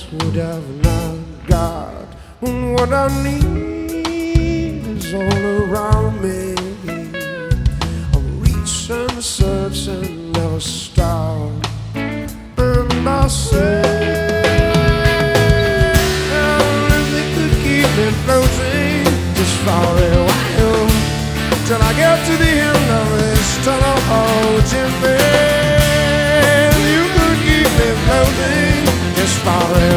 would have not got when what I need is all around me. I reach and search and never stop, and I say, if they could keep me floating just for a while till I get to the end of this tunnel, oh Jimmy, you could keep me floating just for a